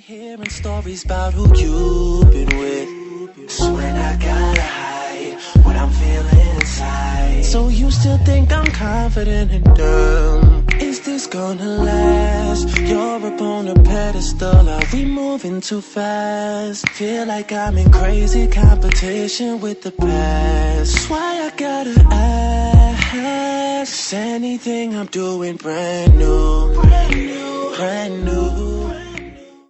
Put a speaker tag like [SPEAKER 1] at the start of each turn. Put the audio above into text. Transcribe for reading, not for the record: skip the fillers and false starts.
[SPEAKER 1] Hearing stories about who you've been with. Swear I gotta hide what I'm feeling inside. So you still think I'm confident and dumb? Is this gonna last? You're up on a pedestal, are we moving too fast? Feel like I'm in crazy competition with the past. That's why I gotta ask, is anything I'm doing brand new? Brand new, brand new.